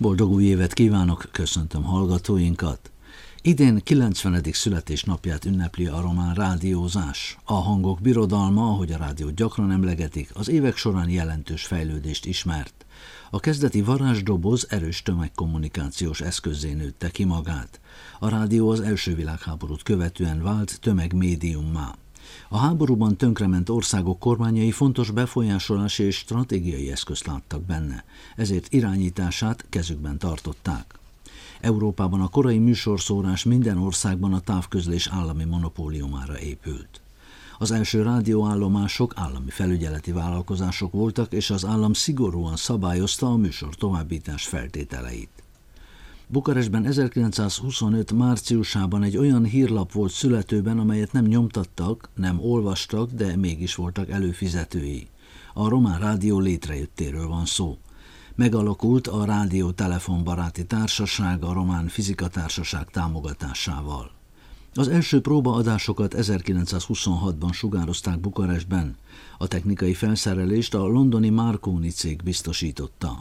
Boldog új évet kívánok, köszöntöm hallgatóinkat! Idén 90. születésnapját ünnepli a román rádiózás. A hangok birodalma, ahogy a rádiót gyakran emlegetik, az évek során jelentős fejlődést ismert. A kezdeti varázsdoboz erős tömegkommunikációs eszközzé nőtte ki magát. A rádió az első világháborút követően vált tömegmédiummá. A háborúban tönkrement országok kormányai fontos befolyásolási és stratégiai eszközt láttak benne, ezért irányítását kezükben tartották. Európában a korai műsorszórás minden országban a távközlés állami monopóliumára épült. Az első rádióállomások állami felügyeleti vállalkozások voltak, és az állam szigorúan szabályozta a műsor továbbítás feltételeit. Bukarestben 1925. márciusában egy olyan hírlap volt születőben, amelyet nem nyomtattak, nem olvastak, de mégis voltak előfizetői. A Román Rádió létrejöttéről van szó. Megalakult a Rádió Telefonbaráti Társaság a Román Fizikatársaság támogatásával. Az első próbaadásokat 1926-ban sugározták Bukarestben. A technikai felszerelést a londoni Marconi cég biztosította.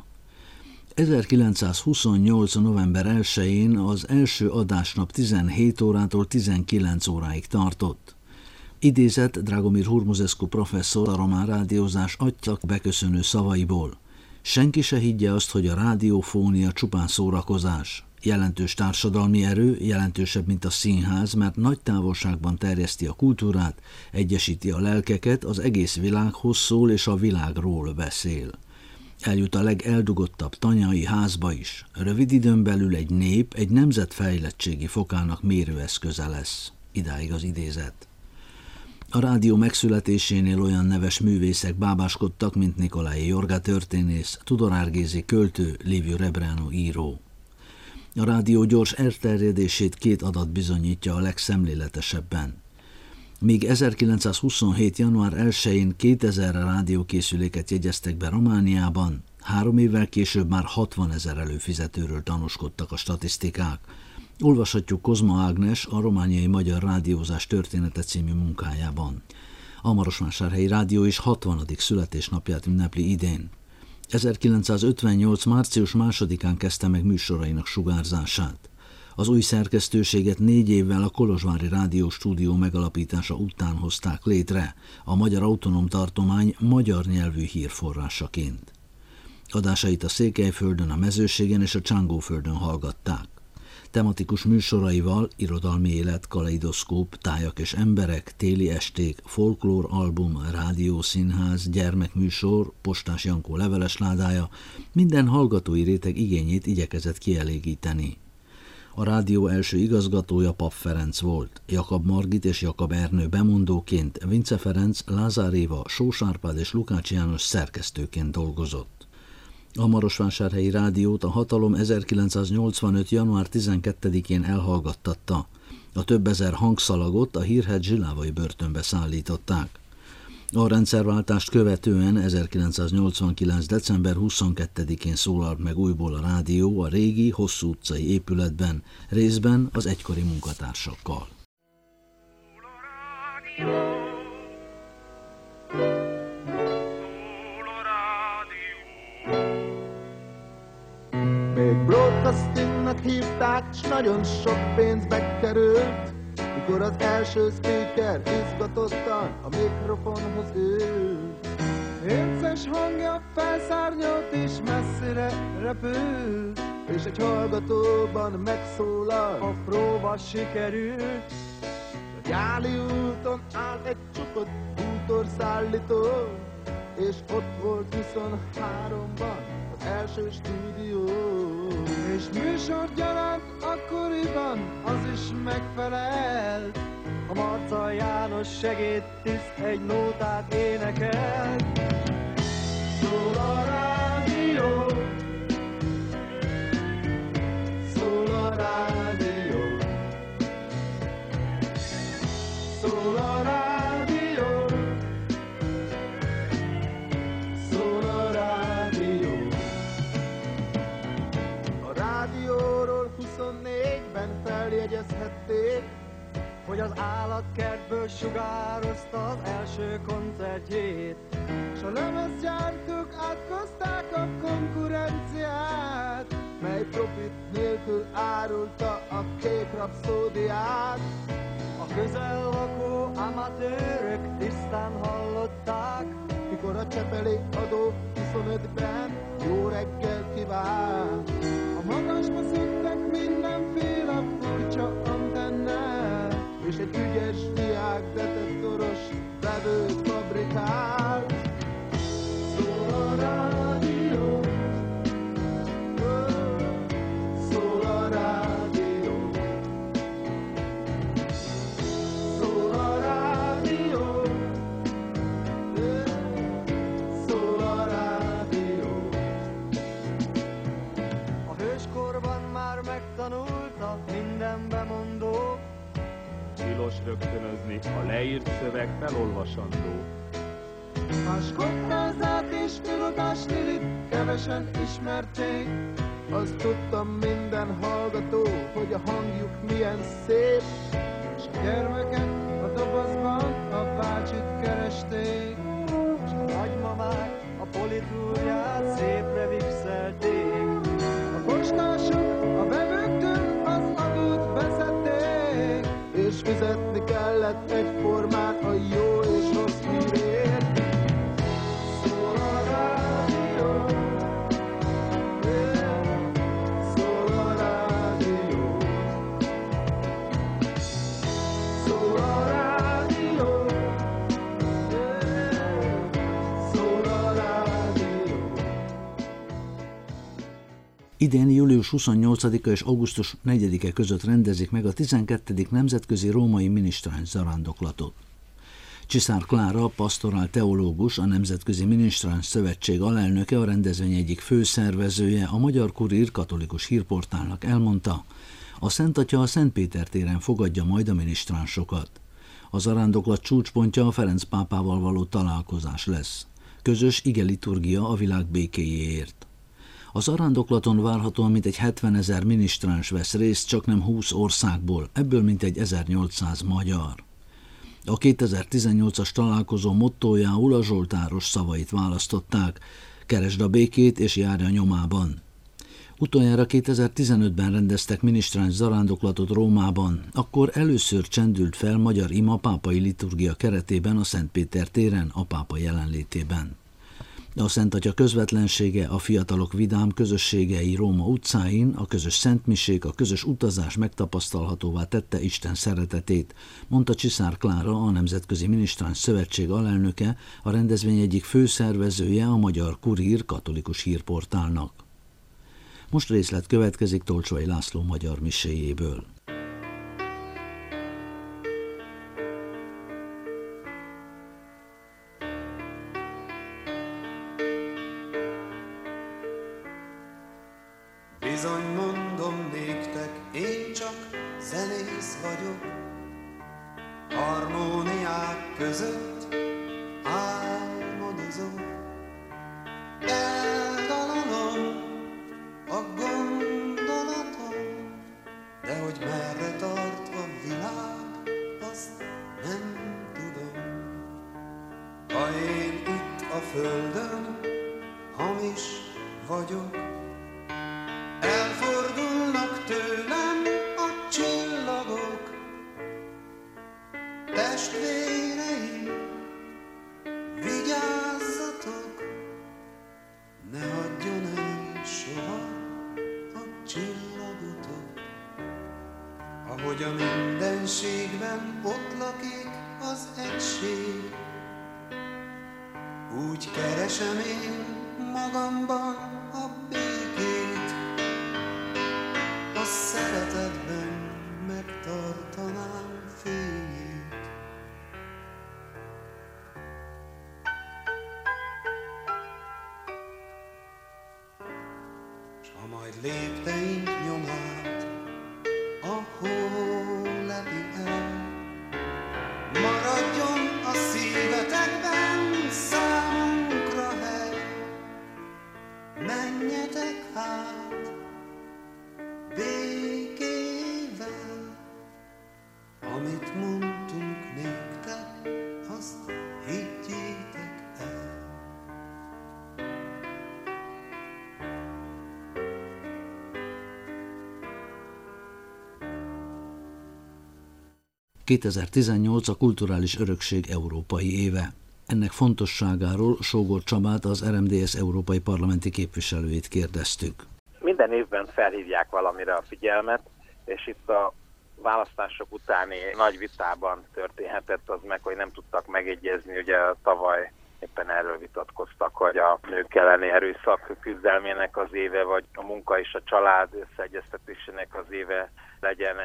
1928. november 1-én az első adásnap 17 órától 19 óráig tartott. Idézett Dragomir Hurmuzescu professzor a román rádiózás atyak beköszönő szavaiból. Senki se higgye azt, hogy a rádiófónia csupán szórakozás. Jelentős társadalmi erő, jelentősebb, mint a színház, mert nagy távolságban terjeszti a kultúrát, egyesíti a lelkeket, az egész világhoz szól és a világról beszél. Eljut a legeldugottabb tanyai házba is. Rövid időn belül egy nép, egy nemzet fejlettségi fokának mérőeszköze lesz. Idáig az idézet. A rádió megszületésénél olyan neves művészek bábáskodtak, mint Nikolai Jorga történész, Tudor Árgézi költő, Livio Rebrano író. A rádió gyors elterjedését két adat bizonyítja a legszemléletesebben. Míg 1927. január 1-én 2000 rádiókészüléket jegyeztek be Romániában, 3 évvel később már 60 000 előfizetőről tanúskodtak a statisztikák. Olvashatjuk Kozma Ágnes a Romániai Magyar Rádiózás története című munkájában. A Marosvásárhelyi Rádió is 60. születésnapját ünnepli idén. 1958. március 2-án kezdte meg műsorainak sugárzását. Az új szerkesztőséget 4 évvel a Kolozsvári Rádióstúdió megalapítása után hozták létre, a Magyar Autonóm Tartomány magyar nyelvű hírforrásaként. Adásait a Székelyföldön, a Mezőségen és a Csángóföldön hallgatták. Tematikus műsoraival irodalmi élet, kaleidoszkóp, tájak és emberek, téli esték, folklór album, rádiószínház, gyermekműsor, Postás Jankó levelesládája minden hallgatói réteg igényét igyekezett kielégíteni. A rádió első igazgatója Pap Ferenc volt, Jakab Margit és Jakab Ernő bemondóként, Vince Ferenc, Lázár Éva, Sós Árpád és Lukács János szerkesztőként dolgozott. A Marosvásárhelyi Rádiót a hatalom 1985. január 12-én elhallgattatta. A több ezer hangszalagot a hírhedt zsilávai börtönbe szállították. A rendszerváltást követően 1989. december 22-én szólalt meg újból a rádió a régi, hosszú utcai épületben, részben az egykori munkatársakkal. Még broadcastingnak hívták, s nagyon sok pénzbe került, mikor az első speaker izgatottan a mikrofonhoz ült. Érces hangja felszárnyolt és messzire repült, és egy hallgatóban megszólal, a próba sikerült. A Gyáli úton áll egy csukott bútorszállító, és ott volt 23-ban az első stúdió. És műsorgyanánt akkoriban az is megfelelt, a Marca János segédtiszt egy nótát énekelt. Szól a rádió, szól a rádió, szól a rádió, szól a rádió. A rádióról 24-ben feljegyezhették, hogy az állatkertből sugározta az első koncertjét, s a lemezgyártók átkozták a konkurenciát, mely profit nélkül árulta a kék rapszódiát. A közel lakó amatőrök tisztán hallották, mikor a csepeli adó 25-ben jó reggel kíván. A magasba szöktek mindenféle furcsa antennát, és egy ügyes diák detektoros vevőt fabrikált. Szól a rádió, szól a rádió, szól a rádió, szól a rádió. A hőskorban már megtanulta minden bemondó, tilos rögtönözni, a leírt szöveg felolvasandó. Máskottázát és filodásnilit kevesen ismerték. Azt tudtam minden hallgató, hogy a hangjuk milyen szép. És a gyermekek a dobozban a bácsit keresték, és a nagymamák a politúrját szépre vixelték. A postások a vevőktől az adót beszedték, és fizetni kellett egyformán a jó és rossz hírért. Szól a rádió, szól a rádió, szól a rádió, szól a rádió. Idén július 28-a és augusztus 4-e között rendezik meg a 12. Nemzetközi Római Ministráns Zarándoklatot. Csiszár Klára, pastorál teológus, a Nemzetközi Ministráns Szövetség alelnöke, a rendezvény egyik főszervezője, a Magyar Kurír katolikus hírportálnak elmondta, a Szent Atya a Szentpéter téren fogadja majd a minisztránsokat. A zarándoklat csúcspontja a Ferenc pápával való találkozás lesz. Közös igeliturgia a világ békéjéért. Az zarándoklaton várhatóan mintegy 70 000 minisztráns vesz részt, csaknem 20 országból, ebből mintegy 1800 magyar. A 2018-as találkozó mottójául a zsoltáros szavait választották: keresd a békét és járj a nyomában. Utoljára 2015-ben rendeztek minisztráns zarándoklatot Rómában, akkor először csendült fel magyar ima pápai liturgia keretében a Szentpéter téren a pápa jelenlétében. A Szent Atya közvetlensége, a fiatalok vidám közösségei Róma utcáin, a közös szentmisék, a közös utazás megtapasztalhatóvá tette Isten szeretetét, mondta Csiszár Klára, a Nemzetközi Ministráns Szövetség alelnöke, a rendezvény egyik főszervezője a Magyar Kurír katolikus hírportálnak. Most részlet következik Tolcsai László magyar miséjéből. Bizony mondom néktek, én csak zenész vagyok, harmóniák között álmodozom, eldalalom a gondolatom, de hogy merre tart a világ, azt nem tudom. Ha én itt a földön hamis vagyok, elfordulnak tőlem a csillagok. Testvéreim, vigyázzatok, ne hagyjon el soha a csillagotok. Ahogy a mindenségben ott lakik az egység, úgy keresem én magamban a békét, a szeretetben megtartanám fényét. S ha majd lépteink nyomát a hó lepi el, maradjon a szívetekben számunkra hely. Menjetek hát békével, amit mondtunk néktek, azt higgyétek el. 2018 a kulturális örökség európai éve. Ennek fontosságáról Sógor Csabát, az RMDSZ európai parlamenti képviselőjét kérdeztük. Minden évben felhívják valamire a figyelmet, és itt a választások utáni nagy vitában történhetett az meg, hogy nem tudtak megegyezni, ugye tavaly éppen erről vitatkoztak, hogy a nők elleni erőszak küzdelmének az éve, vagy a munka és a család összeegyeztetésének az éve legyen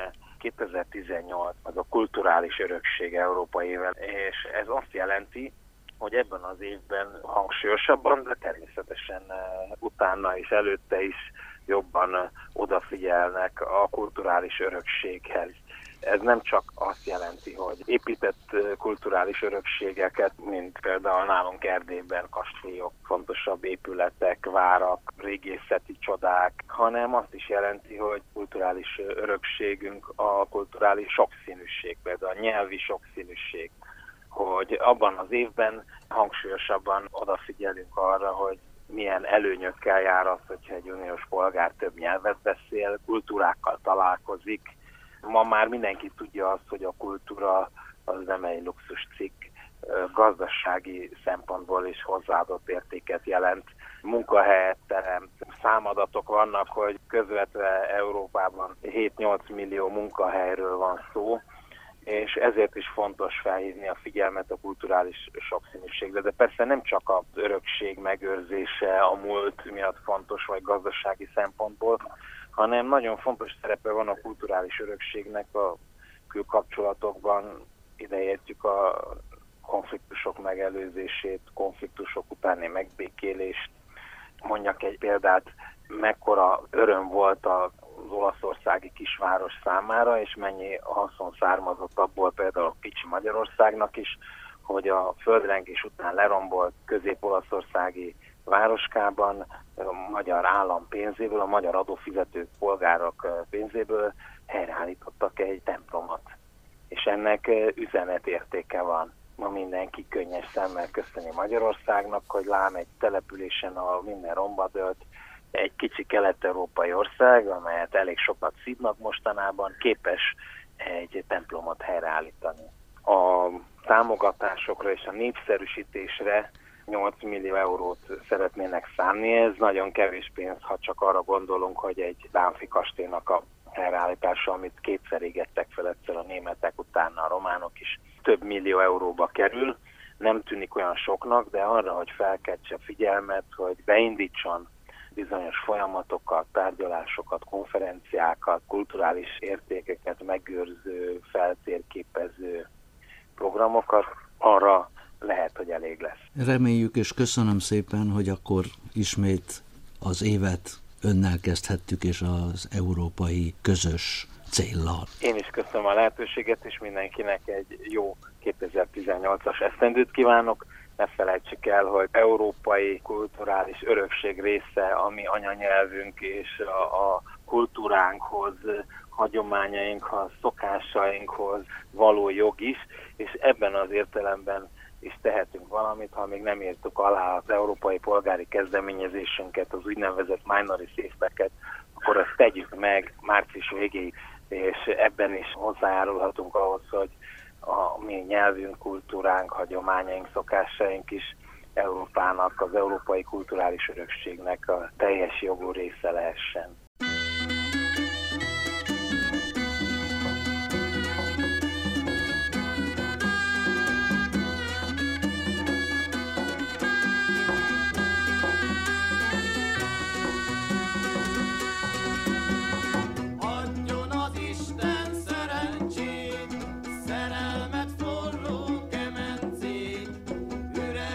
2018, az a kulturális örökség európai éve, és ez azt jelenti, hogy ebben az évben hangsúlyosabban, de természetesen utána és előtte is jobban odafigyelnek a kulturális örökséghez. Ez nem csak azt jelenti, hogy épített kulturális örökségeket, mint például nálunk Erdélyben kastélyok, fontosabb épületek, várak, régészeti csodák, hanem azt is jelenti, hogy kulturális örökségünk a kulturális sokszínűség, például a nyelvi sokszínűség, hogy abban az évben hangsúlyosabban odafigyelünk arra, hogy milyen előnyökkel jár az, hogyha egy uniós polgár több nyelvet beszél, kultúrákkal találkozik. Ma már mindenki tudja azt, hogy a kultúra az nem egy luxus cikk, gazdasági szempontból is hozzáadott értéket jelent, munkahelyet teremt. Számadatok vannak, hogy közvetve Európában 7-8 millió munkahelyről van szó, és ezért is fontos felhívni a figyelmet a kulturális sokszínűségre. De persze nem csak az örökség megőrzése a múlt miatt fontos, vagy gazdasági szempontból, hanem nagyon fontos szerepe van a kulturális örökségnek a külkapcsolatokban, ideértjük a konfliktusok megelőzését, konfliktusok utáni megbékélést. Mondjak egy példát, mekkora öröm volt az olaszországi kisváros számára, és mennyi haszon származott abból például a kicsi Magyarországnak is, hogy a földrengés után lerombolt közép-olaszországi városkában a magyar állam pénzéből, a magyar adófizető polgárok pénzéből helyreállítottak egy templomot. És ennek üzenetértéke van. Ma mindenki könnyes szemmel köszöni Magyarországnak, hogy lám egy településen, ahol minden romba dőlt, egy kicsi kelet-európai ország, amelyet elég sokat szívnak mostanában, képes egy templomot helyreállítani. A támogatásokra és a népszerűsítésre 8 millió eurót szeretnének szánni. Ez nagyon kevés pénz, ha csak arra gondolunk, hogy egy Bánffy kastélynak a helyreállítása, amit kétszer égettek fel, egyszer a németek, utána a románok is, több millió euróba kerül. Nem tűnik olyan soknak, de arra, hogy felkeltse figyelmet, hogy beindítson bizonyos folyamatokat, tárgyalásokat, konferenciákat, kulturális értékeket megőrző, feltérképező programokat, arra lehet, hogy elég lesz. Reméljük és köszönöm szépen, hogy akkor ismét az évet önnel kezdhettük, és az európai közös céllal. Én is köszönöm a lehetőséget, és mindenkinek egy jó 2018-as esztendőt kívánok. Ne felejtsük el, hogy európai kulturális örökség része a mi anyanyelvünk és a kultúránkhoz, hagyományainkhoz, szokásainkhoz való jog is, és ebben az értelemben is tehetünk valamit, ha még nem írtuk alá az európai polgári kezdeményezésünket, az úgynevezett minority safe-eket, akkor ezt tegyük meg március végéig, és ebben is hozzájárulhatunk ahhoz, hogy a mi nyelvünk, kultúránk, hagyományaink, szokásaink is Európának, az európai kulturális örökségnek a teljes jogú része lehessen.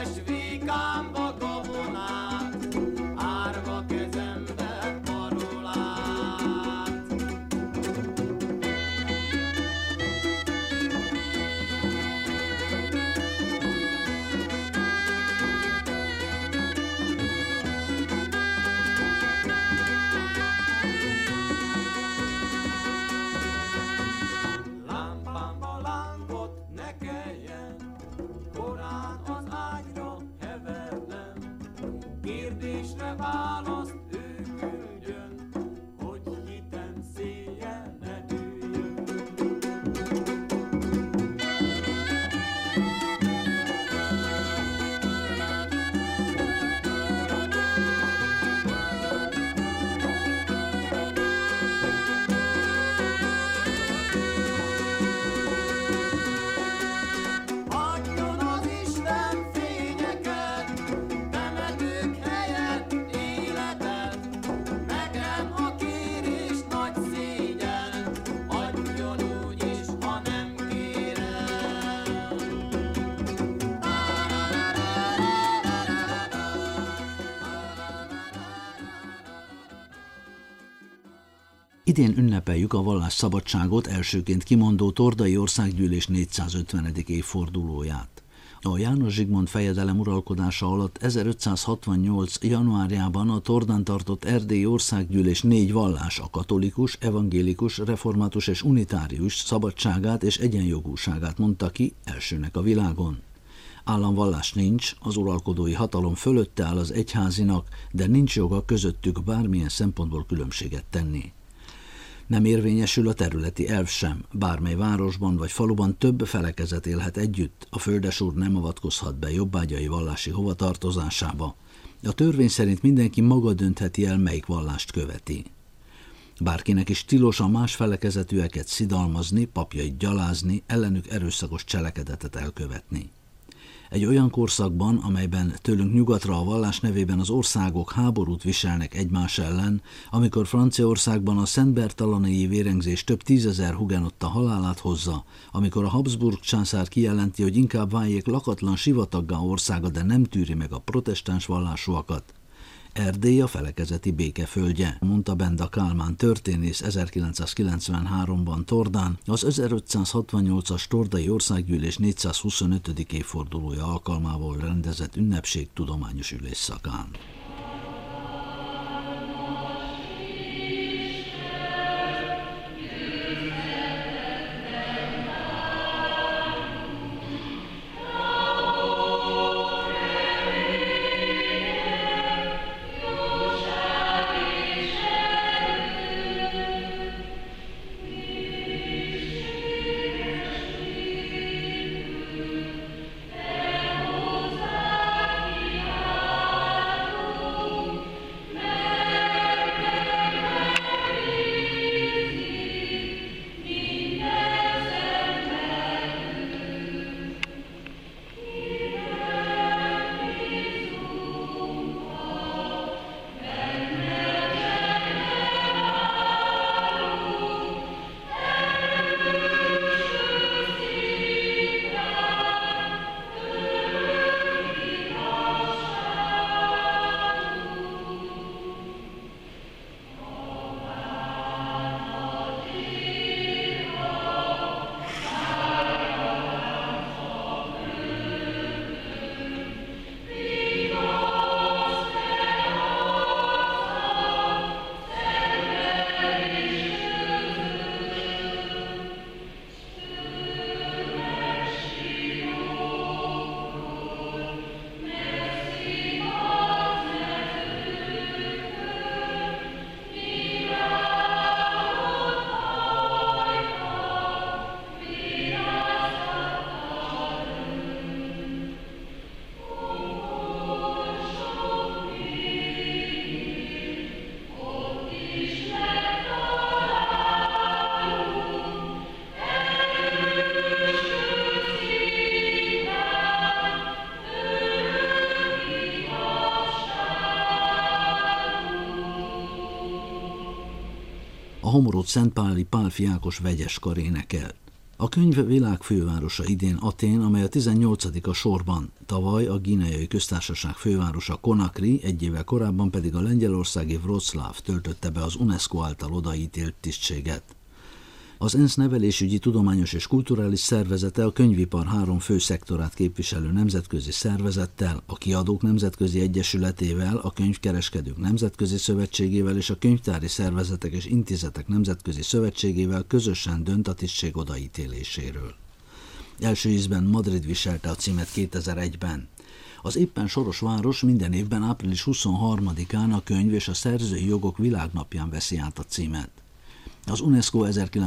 Árva kezembe, marolás. Idén ünnepeljük a vallásszabadságot elsőként kimondó Tordai Országgyűlés 450. évfordulóját. A János Zsigmond fejedelem uralkodása alatt 1568. januárjában a Tordán tartott Erdélyi Országgyűlés 4 vallás, a katolikus, evangélikus, református és unitárius szabadságát és egyenjogúságát mondta ki elsőnek a világon. Államvallás nincs, az uralkodói hatalom fölötte áll az egyházinak, de nincs joga közöttük bármilyen szempontból különbséget tenni. Nem érvényesül a területi elv sem, bármely városban vagy faluban több felekezet élhet együtt, a földesúr nem avatkozhat be jobbágyai vallási hovatartozásába. A törvény szerint mindenki maga döntheti el, melyik vallást követi. Bárkinek is tilos a más felekezetűeket szidalmazni, papjait gyalázni, ellenük erőszakos cselekedetet elkövetni. Egy olyan korszakban, amelyben tőlünk nyugatra a vallás nevében az országok háborút viselnek egymás ellen, amikor Franciaországban a szentbertalanei vérengzés több 10 000 hugenotta halálát hozza, amikor a Habsburg császár kijelenti, hogy inkább váljék lakatlan sivataggá országa, de nem tűri meg a protestáns vallásúakat. Erdély a felekezeti békeföldje, mondta Benda Kálmán történész 1993-ban Tordán, az 1568-as Tordai Országgyűlés 425. évfordulója alkalmával rendezett ünnepség tudományos ülésszakán. A Homorod Szentpáli Pál Fiákos vegyes kar énekelt. A könyv világfővárosa idén Atén, amely a 18. a sorban. Tavaly a Guineai Köztársaság fővárosa Conakry, egy évvel korábban pedig a lengyelországi Wroclaw töltötte be az UNESCO által odaítélt tisztséget. Az ENSZ nevelésügyi, tudományos és kulturális szervezete a könyvipar 3 fő szektorát képviselő nemzetközi szervezettel, a Kiadók Nemzetközi Egyesületével, a Könyvkereskedők Nemzetközi Szövetségével és a Könyvtári Szervezetek és Intézetek Nemzetközi Szövetségével közösen dönt a tisztség odaítéléséről. Első ízben Madrid viselte a címet 2001-ben. Az éppen soros város minden évben április 23-án a könyv és a szerzői jogok világnapján veszi át a címet. Az UNESCO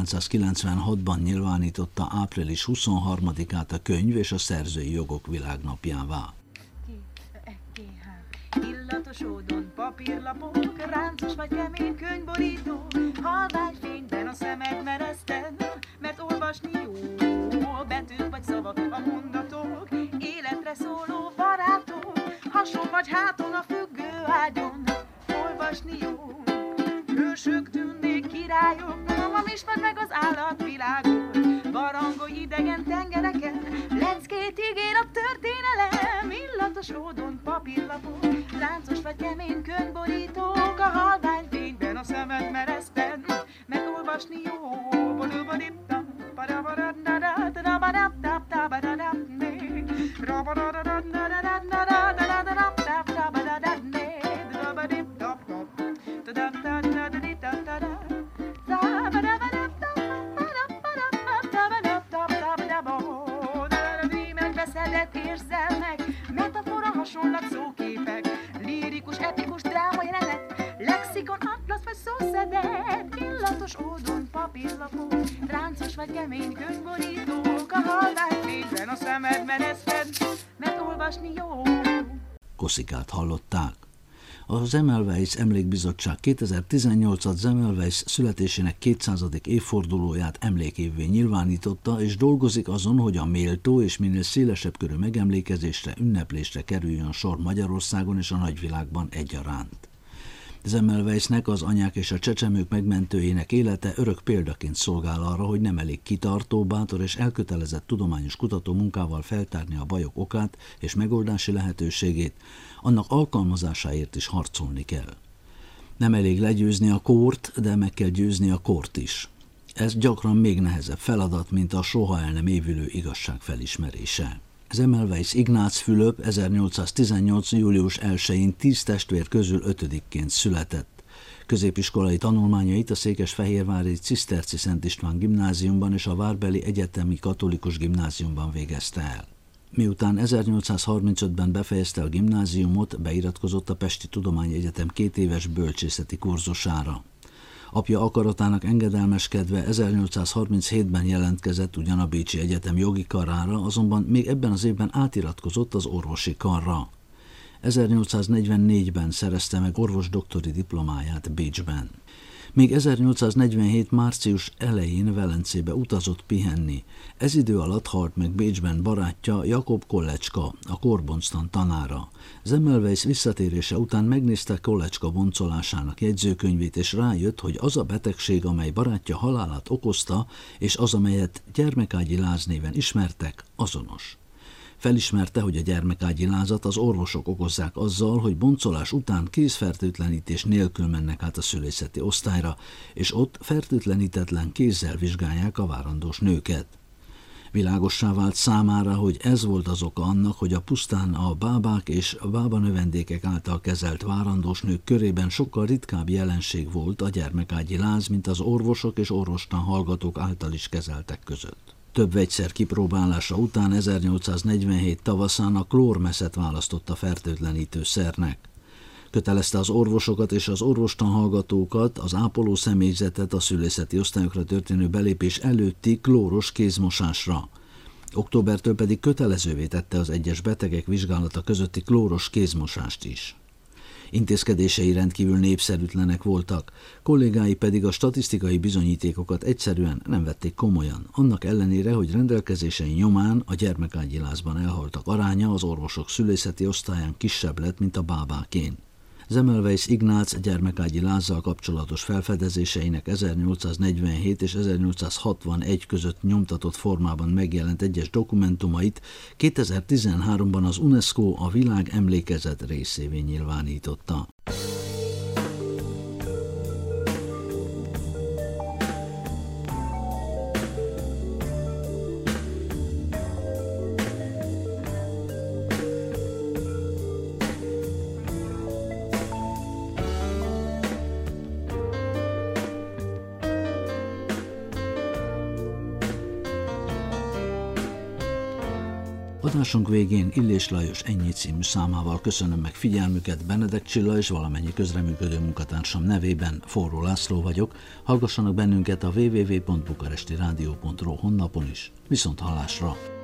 1996-ban nyilvánította április 23-át a könyv és a szerzői jogok világnapjává. Illatos ódon papírlapok, ráncos vagy kemény könyvborító, halványfényben a szemed mereszted, mert olvasni jó, betűk vagy szavak a mondatok, életre szóló barátok, hason vagy háton a függő ágyon, olvasni jó, hősök, tündék, királyok, magam ismerd meg az állatvilágot, barangolj idegen tengereken, leckét ígér a történelem, illatos ódon papírlapok, ráncos vagy kemény könyvborítók, a halványfényben a szemed mereszted, olvasni jó. Megbeszedett érzelmek, metafora, hasonlat, szóképek, lírikus, epikus, dráma jelenet, lexikon, atlasz vagy szószedet, illatos ódon, papírlapok, ráncos vagy kemény könyvborítók, a halvány fényben a szemed meneszted, mert olvasni jó. Koszikát hallották. A Semmelweis Emlékbizottság 2018-at Semmelweis születésének 200. évfordulóját emlékévvé nyilvánította, és dolgozik azon, hogy a méltó és minél szélesebb körű megemlékezésre, ünneplésre kerüljön sor Magyarországon és a nagyvilágban egyaránt. Semmelweisnek, az anyák és a csecsemők megmentőjének élete örök példaként szolgál arra, hogy nem elég kitartó, bátor és elkötelezett tudományos kutató munkával feltárni a bajok okát és megoldási lehetőségét, annak alkalmazásáért is harcolni kell. Nem elég legyőzni a kórt, de meg kell győzni a kort is. Ez gyakran még nehezebb feladat, mint a soha el nem évülő igazság felismerése. Semmelweis Ignác Fülöp 1818. július 1-én 10 testvér közül 5-ként született. Középiskolai tanulmányait a székesfehérvári Ciszterci Szent István gimnáziumban és a várbeli egyetemi katolikus gimnáziumban végezte el. Miután 1835-ben befejezte a gimnáziumot, beiratkozott a Pesti Tudományegyetem 2 éves bölcsészeti kurzusára. Apja akaratának engedelmeskedve 1837-ben jelentkezett ugyan a Bécsi Egyetem jogi karára, azonban még ebben az évben átiratkozott az orvosi karra. 1844-ben szerezte meg orvosdoktori diplomáját Bécsben. Még 1847. március elején Velencébe utazott pihenni. Ez idő alatt halt meg Bécsben barátja Jakob Kollecska, a korbonctan tanára. Semmelweis visszatérése után megnézte Kollecska boncolásának jegyzőkönyvét, és rájött, hogy az a betegség, amely barátja halálát okozta, és az, amelyet gyermekágyi láz néven ismertek, azonos. Felismerte, hogy a gyermekágyi lázat az orvosok okozzák azzal, hogy boncolás után kézfertőtlenítés nélkül mennek át a szülészeti osztályra, és ott fertőtlenítetlen kézzel vizsgálják a várandós nőket. Világossá vált számára, hogy ez volt az oka annak, hogy a pusztán a bábák és a bábanövendékek által kezelt várandós nők körében sokkal ritkább jelenség volt a gyermekágyi láz, mint az orvosok és orvostan hallgatók által is kezeltek között. Több vegyszer kipróbálása után 1847 tavaszán a klórmeszet választotta fertőtlenítő szernek. Kötelezte az orvosokat és az orvostan hallgatókat, az ápoló személyzetet a szülészeti osztályokra történő belépés előtti klóros kézmosásra. Októbertől pedig kötelezővé tette az egyes betegek vizsgálata közötti klóros kézmosást is. Intézkedései rendkívül népszerűtlenek voltak, kollégái pedig a statisztikai bizonyítékokat egyszerűen nem vették komolyan, annak ellenére, hogy rendelkezései nyomán a gyermekágyi lázban elhaltak aránya az orvosok szülészeti osztályán kisebb lett, mint a bábákén. Semmelweis Ignác gyermekágyi lázzal kapcsolatos felfedezéseinek 1847 és 1861 között nyomtatott formában megjelent egyes dokumentumait 2013-ban az UNESCO a világ emlékezet részévé nyilvánította. Adásunk végén Illés Lajos Ennyi című számával köszönöm meg figyelmüket, Benedek Csilla és valamennyi közreműködő munkatársam nevében, Forró László vagyok. Hallgassanak bennünket a www.bukarestiradio.ro honlapon is. Viszont hallásra!